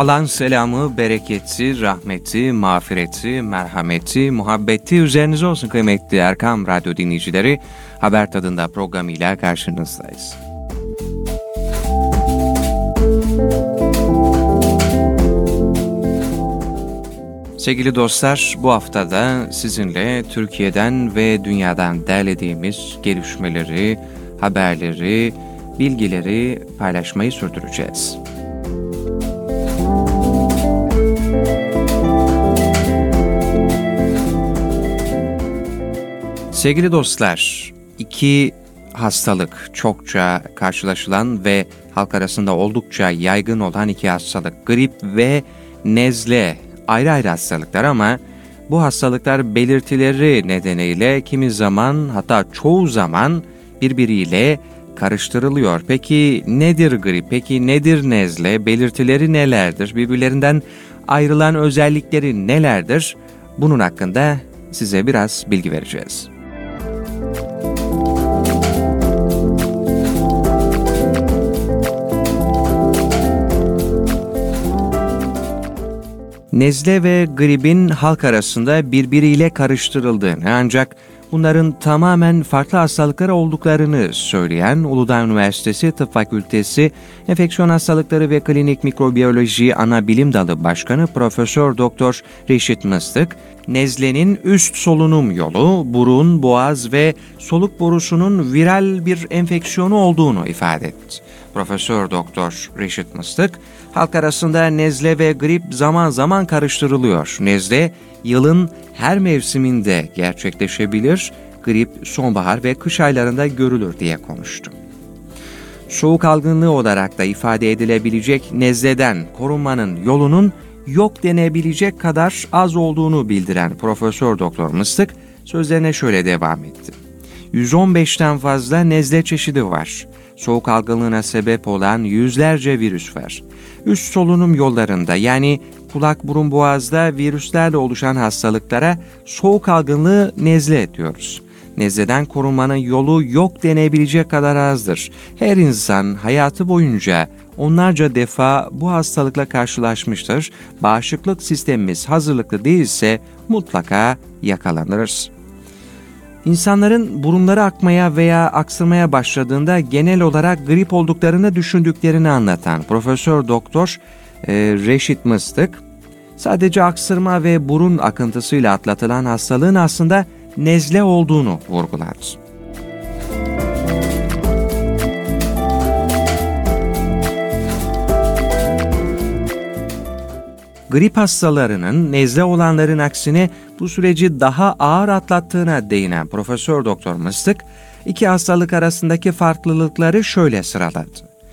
Allah'ın selamı, bereketi, rahmeti, mağfireti, merhameti, muhabbeti üzerinize olsun kıymetli Erkam Radyo dinleyicileri. Haber Tadında programıyla karşınızdayız. Sevgili dostlar, bu haftada sizinle Türkiye'den ve dünyadan derlediğimiz gelişmeleri, haberleri, bilgileri paylaşmayı sürdüreceğiz. Sevgili dostlar, iki hastalık çokça karşılaşılan ve halk arasında oldukça yaygın olan iki hastalık, grip ve nezle, ayrı ayrı hastalıklar ama bu hastalıklar belirtileri nedeniyle kimi zaman hatta çoğu zaman birbiriyle karıştırılıyor. Peki nedir grip? Peki nedir nezle? Belirtileri nelerdir? Birbirlerinden ayrılan özellikleri nelerdir? Bunun hakkında size biraz bilgi vereceğiz. Nezle ve gripin halk arasında birbiriyle karıştırıldığını ancak bunların tamamen farklı hastalıklar olduklarını söyleyen Uludağ Üniversitesi Tıp Fakültesi Enfeksiyon Hastalıkları ve Klinik Mikrobiyoloji Anabilim Dalı Başkanı Profesör Doktor Reşit Mıstık, nezlenin üst solunum yolu, burun, boğaz ve soluk borusunun viral bir enfeksiyonu olduğunu ifade etti. Profesör Doktor Reşit Mıstık, halk arasında nezle ve grip zaman zaman karıştırılıyor. Nezle yılın her mevsiminde gerçekleşebilir, grip sonbahar ve kış aylarında görülür diye konuştu. Soğuk algınlığı olarak da ifade edilebilecek nezleden korunmanın yolunun yok denebilecek kadar az olduğunu bildiren Profesör Doktor Mıstık sözlerine şöyle devam etti. 115'ten fazla nezle çeşidi var. Soğuk algınlığına sebep olan yüzlerce virüs var. Üst solunum yollarında yani kulak, burun, boğazda virüslerle oluşan hastalıklara soğuk algınlığı nezle diyoruz. Nezleden korunmanın yolu yok denebilecek kadar azdır. Her insan hayatı boyunca onlarca defa bu hastalıkla karşılaşmıştır. Bağışıklık sistemimiz hazırlıklı değilse mutlaka yakalanırız. İnsanların burunları akmaya veya aksırmaya başladığında genel olarak grip olduklarını düşündüklerini anlatan Profesör Doktor Reşit Mıstık, sadece aksırma ve burun akıntısıyla atlatılan hastalığın aslında nezle olduğunu vurguladı. Grip hastalarının nezle olanların aksine bu süreci daha ağır atlattığına değinen Profesör Doktor Mıstık, iki hastalık arasındaki farklılıkları şöyle sıraladı.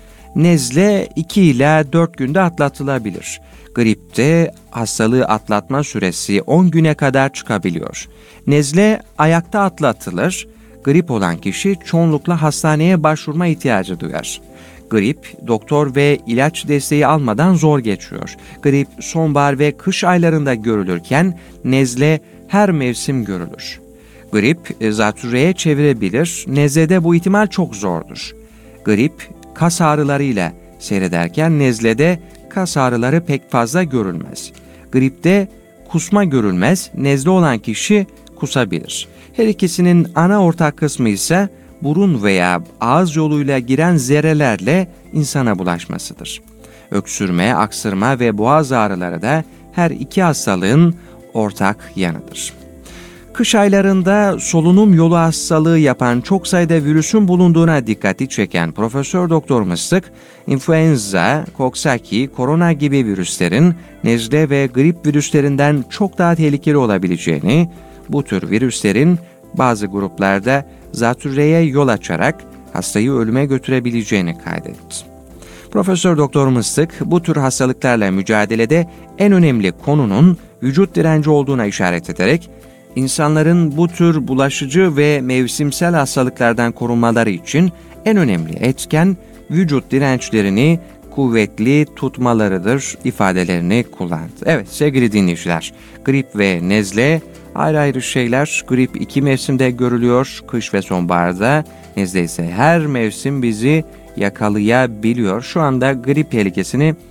Nezle 2 ila 4 günde atlatılabilir. Gripte hastalığı atlatma süresi 10 güne kadar çıkabiliyor. Nezle ayakta atlatılır. Grip olan kişi çoğunlukla hastaneye başvurma ihtiyacı duyar. Grip, doktor ve ilaç desteği almadan zor geçiyor. Grip sonbahar ve kış aylarında görülürken nezle her mevsim görülür. Grip zatürreye çevirebilir, nezlede bu ihtimal çok zordur. Grip kas ağrılarıyla seyrederken nezlede kas ağrıları pek fazla görülmez. Gripte kusma görülmez, nezle olan kişi kusabilir. Her ikisinin ana ortak kısmı ise burun veya ağız yoluyla giren zerrelerle insana bulaşmasıdır. Öksürme, aksırma ve boğaz ağrıları da her iki hastalığın ortak yanıdır. Kış aylarında solunum yolu hastalığı yapan çok sayıda virüsün bulunduğuna dikkati çeken Profesör Doktor Mıstık, influenza, Coxsackie, korona gibi virüslerin nezle ve grip virüslerinden çok daha tehlikeli olabileceğini, bu tür virüslerin bazı gruplarda zatürreye yol açarak hastayı ölüme götürebileceğini kaydetti. Profesör Doktor Mıstık bu tür hastalıklarla mücadelede en önemli konunun vücut direnci olduğuna işaret ederek insanların bu tür bulaşıcı ve mevsimsel hastalıklardan korunmaları için en önemli etken vücut dirençlerini kuvvetli tutmalarıdır ifadelerini kullandı. Evet sevgili dinleyiciler, grip ve nezle ayrı ayrı şeyler. Grip 2 mevsimde görülüyor, kış ve sonbaharda. Nezle ise her mevsim bizi yakalayabiliyor. Şu anda grip tehlikesini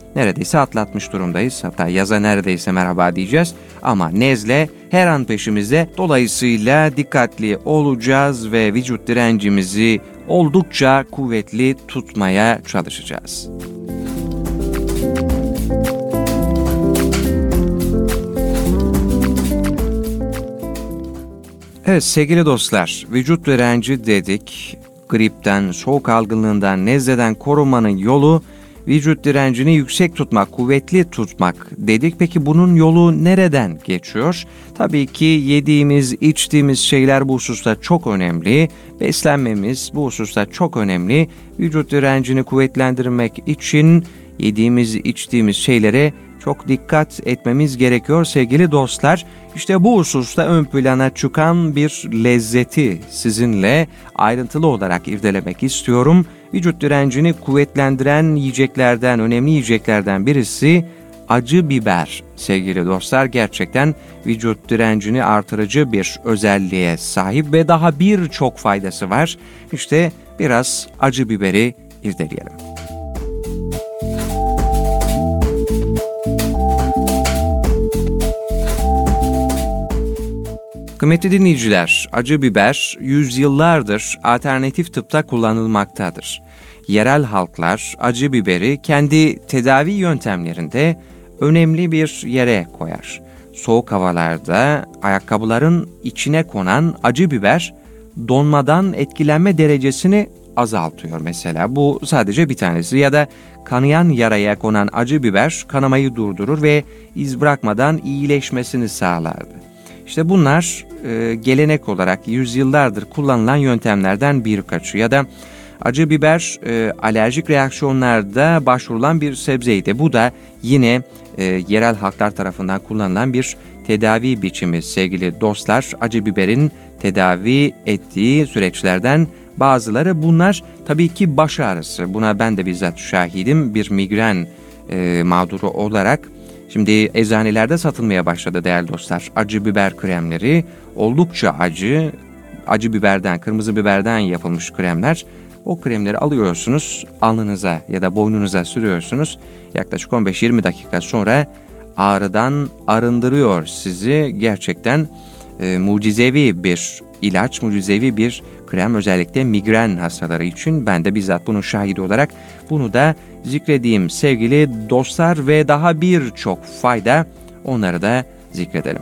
neredeyse atlatmış durumdayız. Hatta yaza neredeyse merhaba diyeceğiz. Ama nezle her an peşimizde. Dolayısıyla dikkatli olacağız ve vücut direncimizi oldukça kuvvetli tutmaya çalışacağız. Evet sevgili dostlar, vücut direnci dedik. Gripten, soğuk algınlığından, nezleden korunmanın yolu vücut direncini yüksek tutmak, kuvvetli tutmak dedik. Peki bunun yolu nereden geçiyor? Tabii ki yediğimiz, içtiğimiz şeyler bu hususta çok önemli. Beslenmemiz bu hususta çok önemli. Vücut direncini kuvvetlendirmek için yediğimiz, içtiğimiz şeylere çok dikkat etmemiz gerekiyor sevgili dostlar. İşte bu hususta ön plana çıkan bir lezzeti sizinle ayrıntılı olarak irdelemek istiyorum. Vücut direncini kuvvetlendiren yiyeceklerden, önemli yiyeceklerden birisi acı biber. Sevgili dostlar, gerçekten vücut direncini artırıcı bir özelliğe sahip ve daha birçok faydası var. İşte biraz acı biberi irdeleyelim. Kıymetli dinleyiciler, acı biber yüzyıllardır alternatif tıpta kullanılmaktadır. Yerel halklar acı biberi kendi tedavi yöntemlerinde önemli bir yere koyar. Soğuk havalarda ayakkabıların içine konan acı biber donmadan etkilenme derecesini azaltıyor mesela. Bu sadece bir tanesi. Ya da kanayan yaraya konan acı biber kanamayı durdurur ve iz bırakmadan iyileşmesini sağlardı. İşte bunlar gelenek olarak yüzyıllardır kullanılan yöntemlerden birkaçı. Ya da acı biber alerjik reaksiyonlarda başvurulan bir sebzeydi. Bu da yine yerel halklar tarafından kullanılan bir tedavi biçimi sevgili dostlar. Acı biberin tedavi ettiği süreçlerden bazıları bunlar tabii ki baş ağrısı. Buna ben de bizzat şahidim bir migren mağduru olarak. Şimdi eczanelerde satılmaya başladı değerli dostlar. Acı biber kremleri oldukça acı biberden, kırmızı biberden yapılmış kremler. O kremleri alıyorsunuz, alnınıza ya da boynunuza sürüyorsunuz. Yaklaşık 15-20 dakika sonra ağrıdan arındırıyor sizi. Gerçekten mucizevi bir ilaç, mucizevi bir krem, özellikle migren hastaları için. Ben de bizzat bunun şahidi olarak bunu da zikredeyim sevgili dostlar ve daha birçok fayda, onları da zikredelim.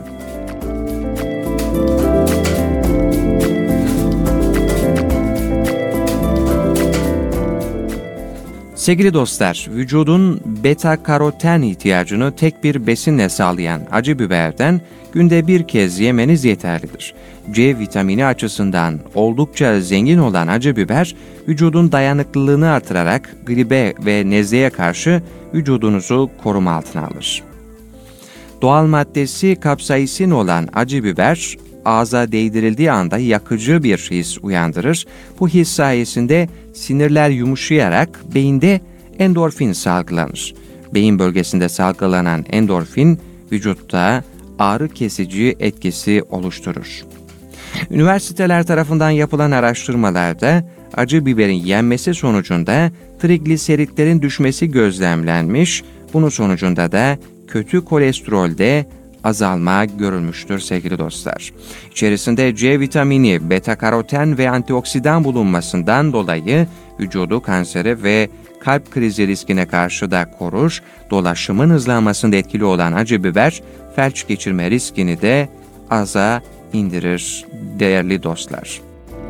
Sevgili dostlar, vücudun beta karoten ihtiyacını tek bir besinle sağlayan acı biberden günde bir kez yemeniz yeterlidir. C vitamini açısından oldukça zengin olan acı biber, vücudun dayanıklılığını artırarak gribe ve nezleye karşı vücudunuzu koruma altına alır. Doğal maddesi kapsaisin olan acı biber, ağza değdirildiği anda yakıcı bir his uyandırır. Bu his sayesinde sinirler yumuşayarak beyinde endorfin salgılanır. Beyin bölgesinde salgılanan endorfin vücutta ağrı kesici etkisi oluşturur. Üniversiteler tarafından yapılan araştırmalarda acı biberin yenmesi sonucunda trigliseritlerin düşmesi gözlemlenmiş. Bunun sonucunda da kötü kolesterolde azalma görülmüştür sevgili dostlar. İçerisinde C vitamini, beta karoten ve antioksidan bulunmasından dolayı vücudu kansere ve kalp krizi riskine karşı da korur. Dolaşımın hızlanmasında etkili olan acı biber, felç geçirme riskini de aza indirir değerli dostlar.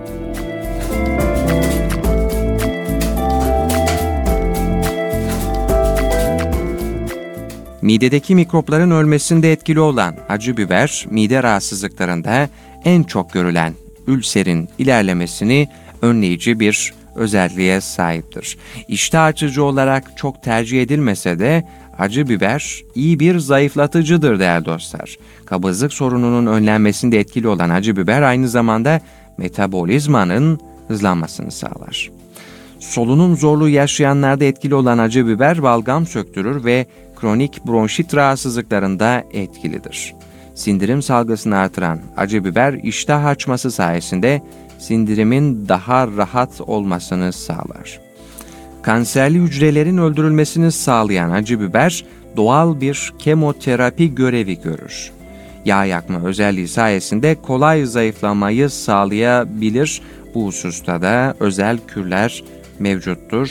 Midedeki mikropların ölmesinde etkili olan acı biber, mide rahatsızlıklarında en çok görülen ülserin ilerlemesini önleyici bir özelliğe sahiptir. İştah açıcı olarak çok tercih edilmese de acı biber iyi bir zayıflatıcıdır değerli dostlar. Kabızlık sorununun önlenmesinde etkili olan acı biber aynı zamanda metabolizmanın hızlanmasını sağlar. Solunum zorluğu yaşayanlarda etkili olan acı biber balgam söktürür ve kronik bronşit rahatsızlıklarında etkilidir. Sindirim salgısını artıran acı biber iştah açması sayesinde sindirimin daha rahat olmasını sağlar. Kanserli hücrelerin öldürülmesini sağlayan acı biber doğal bir kemoterapi görevi görür. Yağ yakma özelliği sayesinde kolay zayıflamayı sağlayabilir. Bu hususta da özel kürler mevcuttur.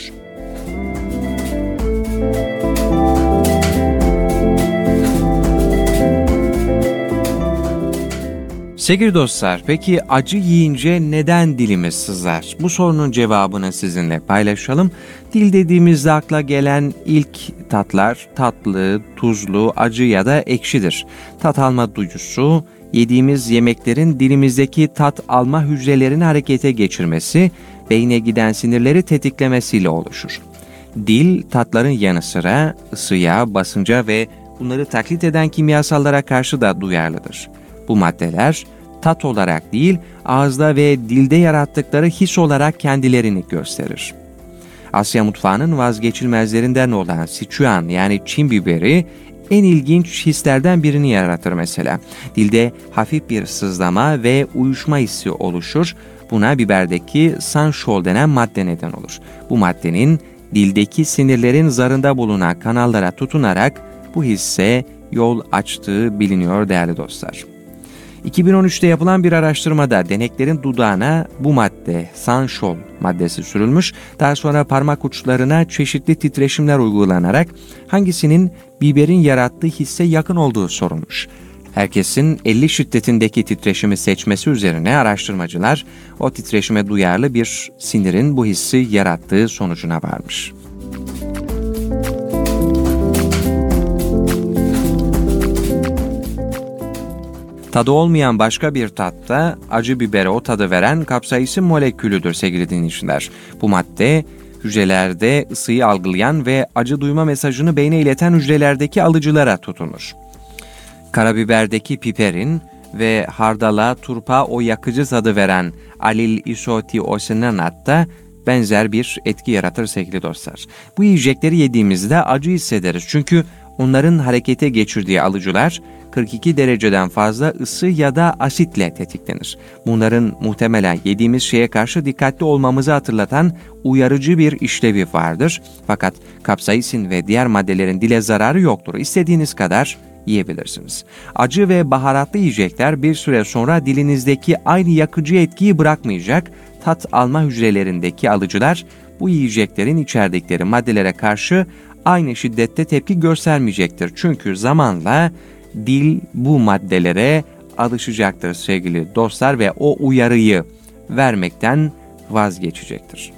Sevgili dostlar, peki acı yiyince neden dilimiz sızlar? Bu sorunun cevabını sizinle paylaşalım. Dil dediğimizde akla gelen ilk tatlar tatlı, tuzlu, acı ya da ekşidir. Tat alma duyusu, yediğimiz yemeklerin dilimizdeki tat alma hücrelerini harekete geçirmesi, beyne giden sinirleri tetiklemesiyle oluşur. Dil, tatların yanı sıra ısıya, basınca ve bunları taklit eden kimyasallara karşı da duyarlıdır. Bu maddeler, tat olarak değil, ağızda ve dilde yarattıkları his olarak kendilerini gösterir. Asya mutfağının vazgeçilmezlerinden olan Sichuan yani Çin biberi en ilginç hislerden birini yaratır mesela. Dilde hafif bir sızlama ve uyuşma hissi oluşur. Buna biberdeki sansol denen madde neden olur. Bu maddenin dildeki sinirlerin zarında bulunan kanallara tutunarak bu hisse yol açtığı biliniyor değerli dostlar. 2013'te yapılan bir araştırmada deneklerin dudağına bu madde, sansol maddesi sürülmüş, daha sonra parmak uçlarına çeşitli titreşimler uygulanarak hangisinin biberin yarattığı hisse yakın olduğu sorulmuş. Herkesin 50 şiddetindeki titreşimi seçmesi üzerine araştırmacılar o titreşime duyarlı bir sinirin bu hissi yarattığı sonucuna varmış. Tadı olmayan başka bir tatta acı bibere o tadı veren kapsaisin molekülüdür sevgili dinleyiciler. Bu madde hücrelerde ısıyı algılayan ve acı duyma mesajını beyne ileten hücrelerdeki alıcılara tutunur. Karabiberdeki piperin ve hardala, turpa o yakıcı tadı veren alil isotiosinat da benzer bir etki yaratır sevgili dostlar. Bu yiyecekleri yediğimizde acı hissederiz çünkü onların harekete geçirdiği alıcılar 42 dereceden fazla ısı ya da asitle tetiklenir. Bunların muhtemelen yediğimiz şeye karşı dikkatli olmamızı hatırlatan uyarıcı bir işlevi vardır. Fakat kapsaisin ve diğer maddelerin dile zararı yoktur. İstediğiniz kadar yiyebilirsiniz. Acı ve baharatlı yiyecekler bir süre sonra dilinizdeki aynı yakıcı etkiyi bırakmayacak. Tat alma hücrelerindeki alıcılar bu yiyeceklerin içerdikleri maddelere karşı aynı şiddette tepki göstermeyecektir. Çünkü zamanla dil bu maddelere alışacaktır sevgili dostlar ve o uyarıyı vermekten vazgeçecektir.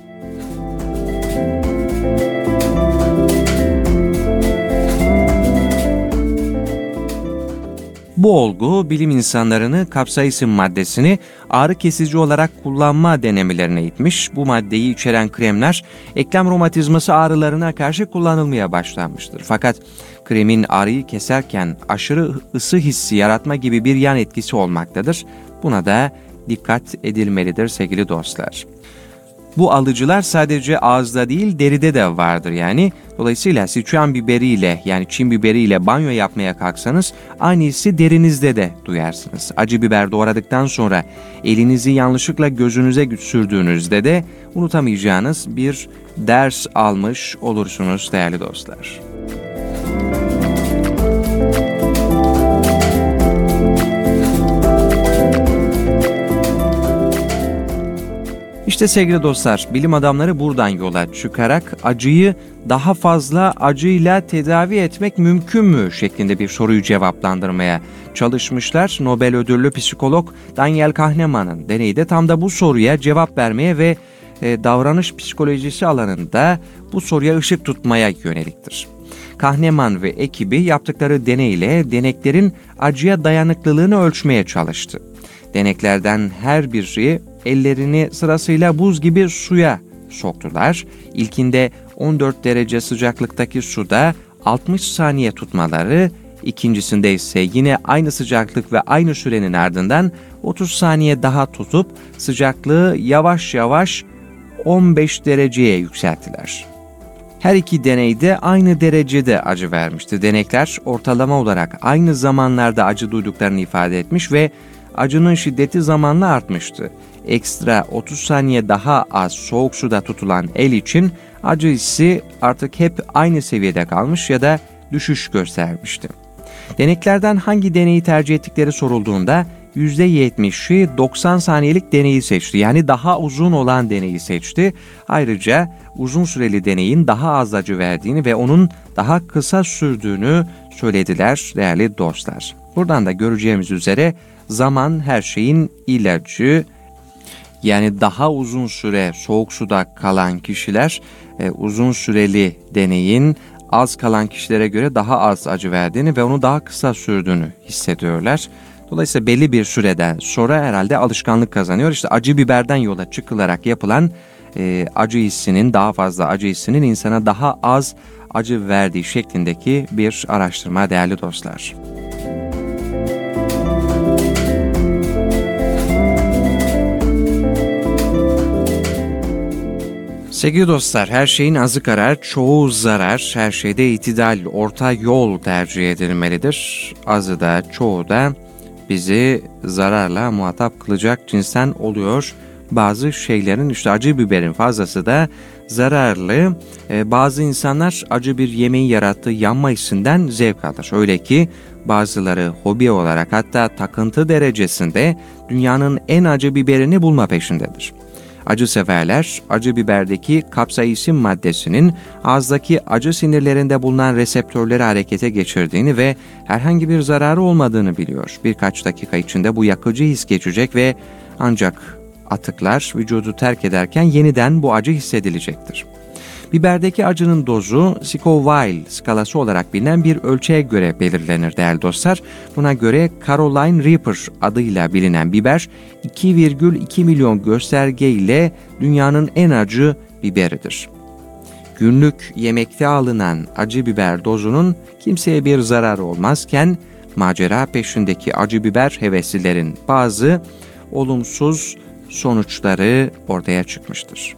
Bu olgu bilim insanlarını kapsaisin maddesini ağrı kesici olarak kullanma denemelerine itmiş. Bu maddeyi içeren kremler eklem romatizması ağrılarına karşı kullanılmaya başlanmıştır. Fakat kremin ağrıyı keserken aşırı ısı hissi yaratma gibi bir yan etkisi olmaktadır. Buna da dikkat edilmelidir sevgili dostlar. Bu alıcılar sadece ağızda değil deride de vardır yani. Dolayısıyla Sichuan biberiyle yani Çin biberiyle banyo yapmaya kalksanız aynı hissi derinizde de duyarsınız. Acı biber doğradıktan sonra elinizi yanlışlıkla gözünüze sürdüğünüzde de unutamayacağınız bir ders almış olursunuz değerli dostlar. İşte sevgili dostlar, bilim adamları buradan yola çıkarak acıyı daha fazla acıyla tedavi etmek mümkün mü şeklinde bir soruyu cevaplandırmaya çalışmışlar. Nobel ödüllü psikolog Daniel Kahneman'ın deneyi de tam da bu soruya cevap vermeye ve davranış psikolojisi alanında bu soruya ışık tutmaya yöneliktir. Kahneman ve ekibi yaptıkları deneyle deneklerin acıya dayanıklılığını ölçmeye çalıştı. Deneklerden her biri ellerini sırasıyla buz gibi suya soktular. İlkinde 14 derece sıcaklıktaki suda 60 saniye tutmaları, ikincisinde ise yine aynı sıcaklık ve aynı sürenin ardından 30 saniye daha tutup sıcaklığı yavaş yavaş 15 dereceye yükselttiler. Her iki deneyde aynı derecede acı vermişti. Denekler ortalama olarak aynı zamanlarda acı duyduklarını ifade etmiş ve acının şiddeti zamanla artmıştı. Ekstra 30 saniye daha az soğuk suda tutulan el için acı hissi artık hep aynı seviyede kalmış ya da düşüş göstermişti. Deneklerden hangi deneyi tercih ettikleri sorulduğunda %70'i 90 saniyelik deneyi seçti. Yani daha uzun olan deneyi seçti. Ayrıca uzun süreli deneyin daha az acı verdiğini ve onun daha kısa sürdüğünü söylediler değerli dostlar. Buradan da göreceğimiz üzere zaman her şeyin ilacı. Yani daha uzun süre soğuk suda kalan kişiler uzun süreli deneyin az kalan kişilere göre daha az acı verdiğini ve onu daha kısa sürdüğünü hissediyorlar. Dolayısıyla belli bir süreden sonra herhalde alışkanlık kazanıyor. İşte acı biberden yola çıkılarak yapılan acı hissinin, daha fazla acı hissinin insana daha az acı verdiği şeklindeki bir araştırma değerli dostlar. Sevgili dostlar, her şeyin azı karar, çoğu zarar, her şeyde itidal, orta yol tercih edilmelidir. Azı da çoğu da bizi zararla muhatap kılacak cinsten oluyor. Bazı şeylerin işte acı biberin fazlası da zararlı. Bazı insanlar acı bir yemeğin yarattığı yanma hissinden zevk alır. Öyle ki bazıları hobi olarak hatta takıntı derecesinde dünyanın en acı biberini bulma peşindedir. Acı severler, acı biberdeki kapsaisin maddesinin ağızdaki acı sinirlerinde bulunan reseptörleri harekete geçirdiğini ve herhangi bir zararı olmadığını biliyor. Birkaç dakika içinde bu yakıcı his geçecek ve ancak atıklar vücudu terk ederken yeniden bu acı hissedilecektir. Biberdeki acının dozu Scoville skalası olarak bilinen bir ölçüye göre belirlenir değerli dostlar. Buna göre Carolina Reaper adıyla bilinen biber 2,2 milyon gösterge ile dünyanın en acı biberidir. Günlük yemekte alınan acı biber dozunun kimseye bir zararı olmazken macera peşindeki acı biber heveslilerin bazı olumsuz sonuçları ortaya çıkmıştır.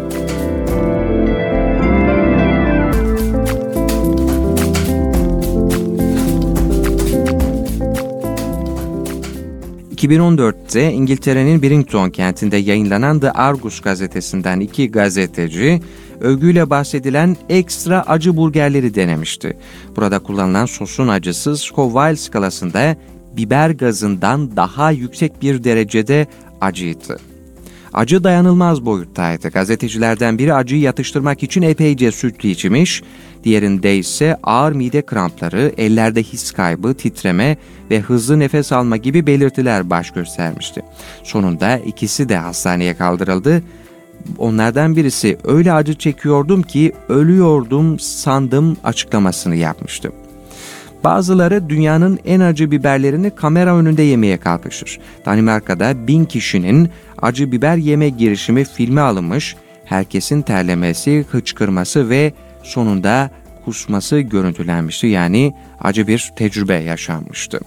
...2014'te İngiltere'nin Bridgton kentinde yayınlanan The Argus gazetesinden 2 gazeteci... ...övgüyle bahsedilen ekstra acı burgerleri denemişti. Burada kullanılan sosun acısı Scoville skalasında... ...biber gazından daha yüksek bir derecede acıydı. Acı dayanılmaz boyuttaydı. Gazetecilerden biri acıyı yatıştırmak için epeyce süt içmiş, diğerinde ise ağır mide krampları, ellerde his kaybı, titreme ve hızlı nefes alma gibi belirtiler baş göstermişti. Sonunda ikisi de hastaneye kaldırıldı. Onlardan birisi öyle acı çekiyordum ki ölüyordum sandım açıklamasını yapmıştı. Bazıları dünyanın en acı biberlerini kamera önünde yemeye kalkışır. Danimarka'da 1000 kişinin acı biber yeme girişimi filme alınmış, herkesin terlemesi, hıçkırması ve sonunda kusması görüntülenmişti. Yani acı bir tecrübe yaşanmıştı.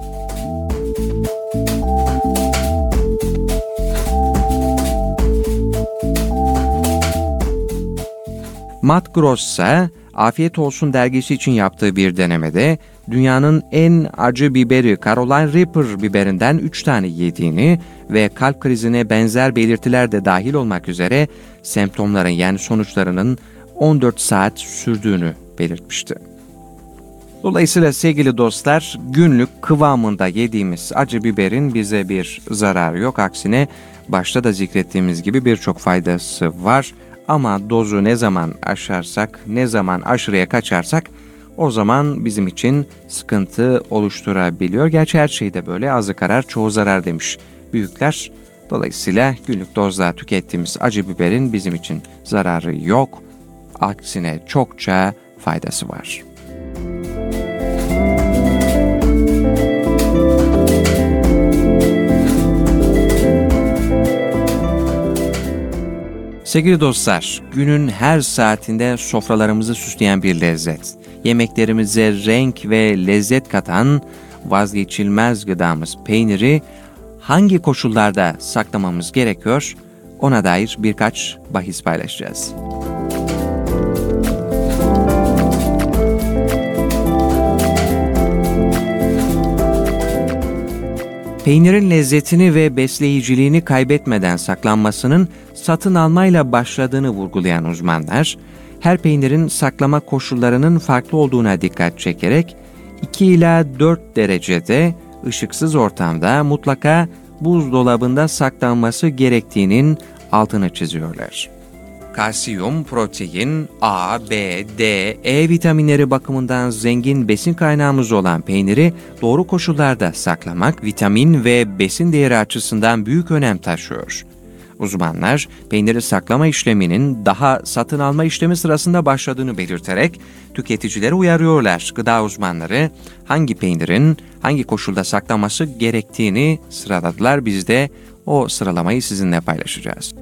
Matt Gross'a Afiyet Olsun dergisi için yaptığı bir denemede dünyanın en acı biberi Carolina Reaper biberinden 3 tane yediğini ve kalp krizine benzer belirtiler de dahil olmak üzere semptomların yani sonuçlarının 14 saat sürdüğünü belirtmişti. Dolayısıyla sevgili dostlar, günlük kıvamında yediğimiz acı biberin bize bir zararı yok. Aksine başta da zikrettiğimiz gibi birçok faydası var. Ama dozu ne zaman aşarsak, ne zaman aşırıya kaçarsak o zaman bizim için sıkıntı oluşturabiliyor. Gerçi her şeyde böyle, azı karar çoğu zarar demiş büyükler. Dolayısıyla günlük dozda tükettiğimiz acı biberin bizim için zararı yok. Aksine çokça faydası var. Sevgili dostlar, günün her saatinde sofralarımızı süsleyen bir lezzet, yemeklerimize renk ve lezzet katan vazgeçilmez gıdamız peyniri hangi koşullarda saklamamız gerekiyor, ona dair birkaç bahis paylaşacağız. Peynirin lezzetini ve besleyiciliğini kaybetmeden saklanmasının satın almayla başladığını vurgulayan uzmanlar, her peynirin saklama koşullarının farklı olduğuna dikkat çekerek 2 ila 4 derecede ışıksız ortamda mutlaka buzdolabında saklanması gerektiğinin altını çiziyorlar. Kalsiyum, protein, A, B, D, E vitaminleri bakımından zengin besin kaynağımız olan peyniri doğru koşullarda saklamak, vitamin ve besin değeri açısından büyük önem taşıyor. Uzmanlar, peyniri saklama işleminin daha satın alma işlemi sırasında başladığını belirterek tüketicileri uyarıyorlar. Gıda uzmanları hangi peynirin hangi koşulda saklanması gerektiğini sıraladılar. Biz de o sıralamayı sizinle paylaşacağız.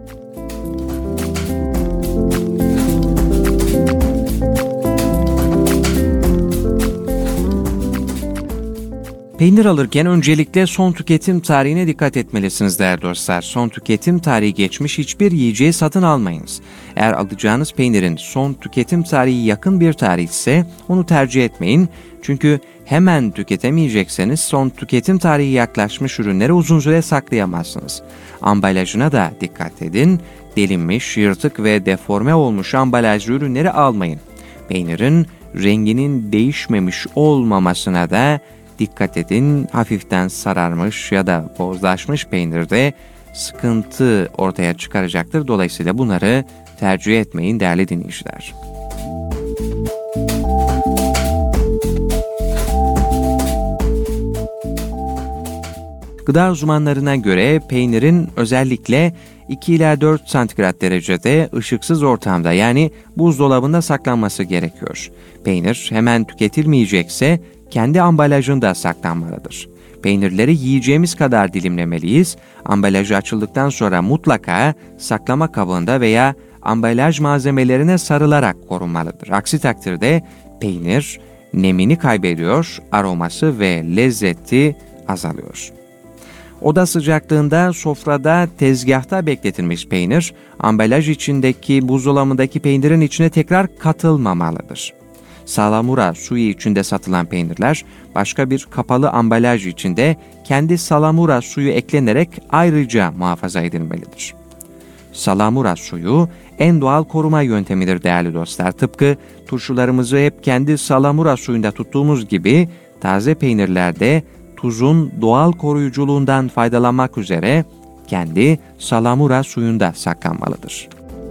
Peynir alırken öncelikle son tüketim tarihine dikkat etmelisiniz değerli dostlar. Son tüketim tarihi geçmiş hiçbir yiyeceği satın almayınız. Eğer alacağınız peynirin son tüketim tarihi yakın bir tarih ise onu tercih etmeyin. Çünkü hemen tüketemeyecekseniz son tüketim tarihi yaklaşmış ürünleri uzun süre saklayamazsınız. Ambalajına da dikkat edin. Delinmiş, yırtık ve deforme olmuş ambalajlı ürünleri almayın. Peynirin renginin değişmemiş olmamasına da dikkat edin. Hafiften sararmış ya da bozlaşmış peynirde sıkıntı ortaya çıkaracaktır. Dolayısıyla bunları tercih etmeyin değerli dinleyiciler. Gıda uzmanlarına göre peynirin özellikle 2 ila 4 santigrat derecede ışıksız ortamda yani buzdolabında saklanması gerekiyor. Peynir hemen tüketilmeyecekse kendi ambalajında saklanmalıdır. Peynirleri yiyeceğimiz kadar dilimlemeliyiz. Ambalajı açıldıktan sonra mutlaka saklama kabında veya ambalaj malzemelerine sarılarak korunmalıdır. Aksi takdirde peynir nemini kaybediyor, aroması ve lezzeti azalıyor. Oda sıcaklığında sofrada tezgahta bekletilmiş peynir, ambalaj içindeki buzdolabındaki peynirin içine tekrar katılmamalıdır. Salamura suyu içinde satılan peynirler başka bir kapalı ambalaj içinde kendi salamura suyu eklenerek ayrıca muhafaza edilmelidir. Salamura suyu en doğal koruma yöntemidir değerli dostlar. Tıpkı turşularımızı hep kendi salamura suyunda tuttuğumuz gibi taze peynirlerde tuzun doğal koruyuculuğundan faydalanmak üzere kendi salamura suyunda saklanmalıdır.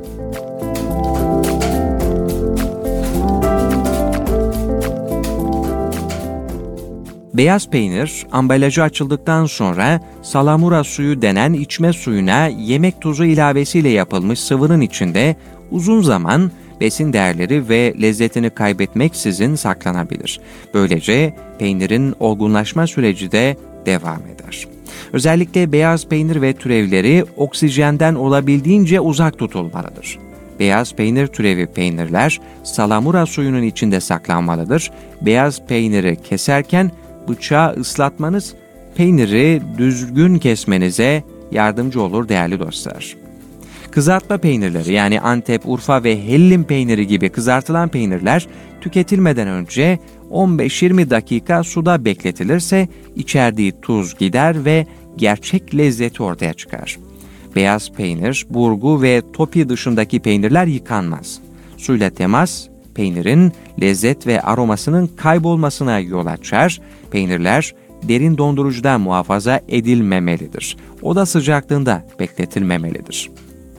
Beyaz peynir, ambalajı açıldıktan sonra salamura suyu denen içme suyuna yemek tuzu ilavesiyle yapılmış sıvının içinde uzun zaman besin değerleri ve lezzetini kaybetmeksizin saklanabilir. Böylece peynirin olgunlaşma süreci de devam eder. Özellikle beyaz peynir ve türevleri oksijenden olabildiğince uzak tutulmalıdır. Beyaz peynir türevi peynirler salamura suyunun içinde saklanmalıdır. Beyaz peyniri keserken bıçağı ıslatmanız peyniri düzgün kesmenize yardımcı olur değerli dostlar. Kızartma peynirleri yani Antep, Urfa ve hellim peyniri gibi kızartılan peynirler tüketilmeden önce 15-20 dakika suda bekletilirse içerdiği tuz gider ve gerçek lezzeti ortaya çıkar. Beyaz peynir, burgu ve topi dışındaki peynirler yıkanmaz. Suyla temas peynirin lezzet ve aromasının kaybolmasına yol açar. Peynirler derin dondurucuda muhafaza edilmemelidir. Oda sıcaklığında bekletilmemelidir.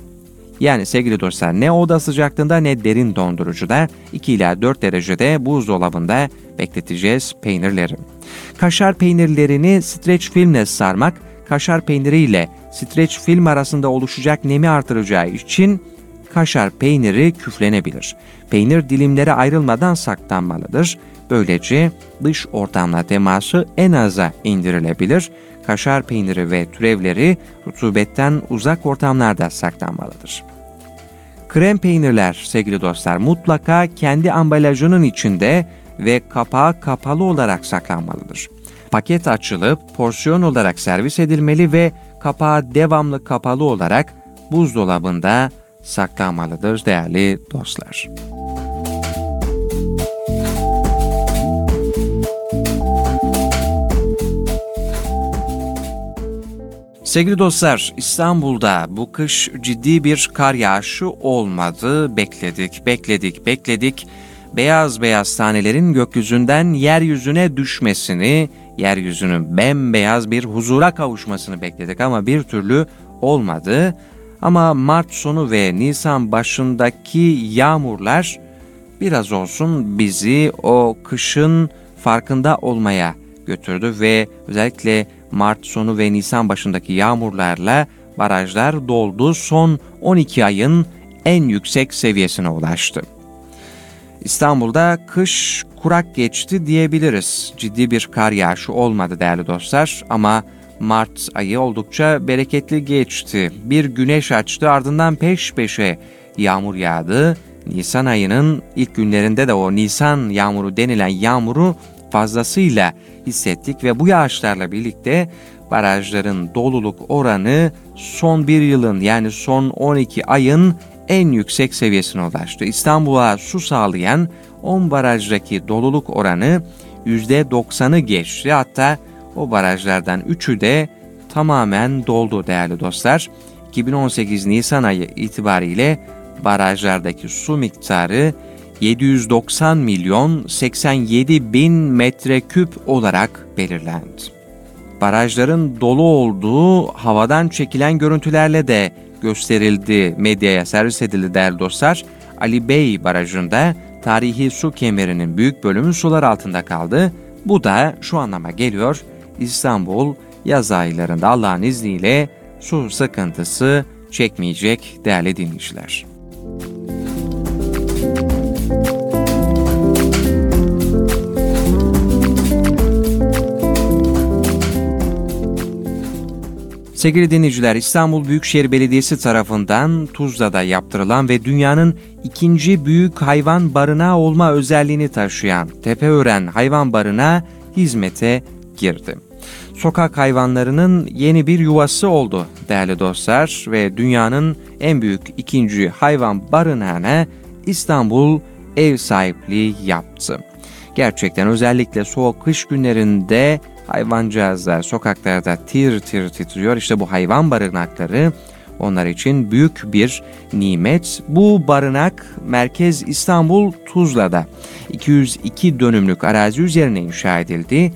Yani sevgili dostlar ne oda sıcaklığında ne derin dondurucuda 2 ila 4 derecede buzdolabında bekleteceğiz peynirleri. Kaşar peynirlerini streç filmle sarmak, kaşar peyniri ile streç film arasında oluşacak nemi artıracağı için kaşar peyniri küflenebilir. Peynir dilimlere ayrılmadan saklanmalıdır. Böylece dış ortamla teması en aza indirilebilir. Kaşar peyniri ve türevleri rutubetten uzak ortamlarda saklanmalıdır. Krem peynirler sevgili dostlar mutlaka kendi ambalajının içinde ve kapağı kapalı olarak saklanmalıdır. Paket açılıp porsiyon olarak servis edilmeli ve kapağı devamlı kapalı olarak buzdolabında saklanmalıdır değerli dostlar. Sevgili dostlar, İstanbul'da bu kış ciddi bir kar yağışı olmadı. Bekledik. Beyaz beyaz tanelerin gökyüzünden yeryüzüne düşmesini, yeryüzünün bembeyaz bir huzura kavuşmasını bekledik ama bir türlü olmadı. Ama Mart sonu ve Nisan başındaki yağmurlar biraz olsun bizi o kışın farkında olmaya götürdü ve özellikle Mart sonu ve Nisan başındaki yağmurlarla barajlar doldu. Son 12 ayın en yüksek seviyesine ulaştı. İstanbul'da kış kurak geçti diyebiliriz. Ciddi bir kar yağışı olmadı değerli dostlar ama Mart ayı oldukça bereketli geçti. Bir güneş açtı, ardından peş peşe yağmur yağdı. Nisan ayının ilk günlerinde de o Nisan yağmuru denilen yağmuru fazlasıyla hissettik ve bu yağışlarla birlikte barajların doluluk oranı son bir yılın yani son 12 ayın en yüksek seviyesine ulaştı. İstanbul'a su sağlayan 10 barajdaki doluluk oranı %90'ı geçti. Hatta o barajlardan 3'ü de tamamen doldu değerli dostlar. 2018 Nisan ayı itibariyle barajlardaki su miktarı 790 milyon 87 bin metreküp olarak belirlendi. Barajların dolu olduğu havadan çekilen görüntülerle de gösterildi, medyaya servis edildi değerli dostlar. Ali Bey Barajı'nda tarihi su kemerinin büyük bölümü sular altında kaldı. Bu da şu anlama geliyor: İstanbul yaz aylarında Allah'ın izniyle su sıkıntısı çekmeyecek değerli dinleyiciler. Sevgili dinleyiciler, İstanbul Büyükşehir Belediyesi tarafından Tuzla'da yaptırılan ve dünyanın ikinci büyük hayvan barınağı olma özelliğini taşıyan Tepeören Hayvan Barınağı hizmete girdi. Sokak hayvanlarının yeni bir yuvası oldu değerli dostlar ve dünyanın en büyük ikinci hayvan barınağına İstanbul ev sahipliği yaptı. Gerçekten özellikle soğuk kış günlerinde hayvancağızlar sokaklarda tir tir titriyor. İşte bu hayvan barınakları onlar için büyük bir nimet. Bu barınak merkez İstanbul Tuzla'da 202 dönümlük arazi üzerine inşa edildi.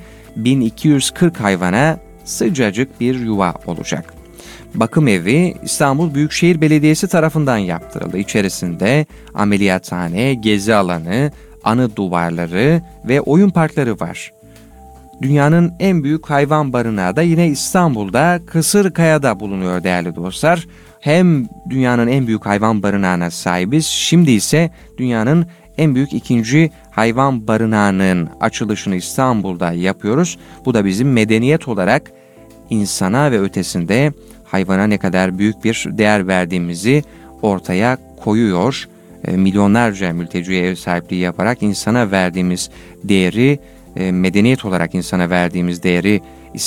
1240 hayvana sıcacık bir yuva olacak. Bakım evi İstanbul Büyükşehir Belediyesi tarafından yaptırıldı. İçerisinde ameliyathane, gezi alanı, anı duvarları ve oyun parkları var. Dünyanın en büyük hayvan barınağı da yine İstanbul'da Kısırkaya'da bulunuyor değerli dostlar. Hem dünyanın en büyük hayvan barınağına sahibiz, şimdi ise dünyanın en büyük ikinci hayvan barınağının açılışını İstanbul'da yapıyoruz. Bu da bizim medeniyet olarak insana ve ötesinde hayvana ne kadar büyük bir değer verdiğimizi ortaya koyuyor. Milyonlarca mülteciye ev sahipliği yaparak insana verdiğimiz değeri, medeniyet olarak insana verdiğimiz değeri,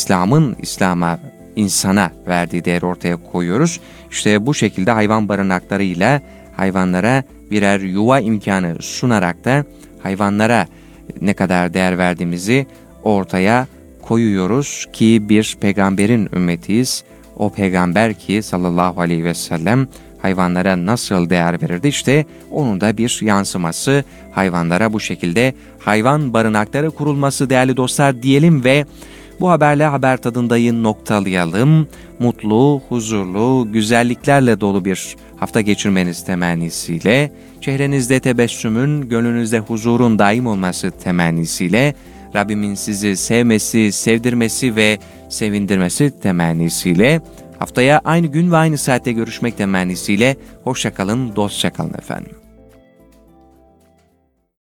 İslam'a, insana verdiği değeri ortaya koyuyoruz. İşte bu şekilde hayvan barınaklarıyla hayvanlara birer yuva imkanı sunarak da hayvanlara ne kadar değer verdiğimizi ortaya koyuyoruz ki bir peygamberin ümmetiyiz. O peygamber ki sallallahu aleyhi ve sellem hayvanlara nasıl değer verirdi? İşte onun da bir yansıması hayvanlara bu şekilde hayvan barınakları kurulması değerli dostlar diyelim ve bu haberle haber tadındayı noktalayalım. Mutlu, huzurlu, güzelliklerle dolu bir hafta geçirmeniz temennisiyle, çehrenizde tebessümün, gönlünüzde huzurun daim olması temennisiyle, Rabbimin sizi sevmesi, sevdirmesi ve sevindirmesi temennisiyle, haftaya aynı gün ve aynı saatte görüşmek temennisiyle hoşça kalın, dostça kalın efendim.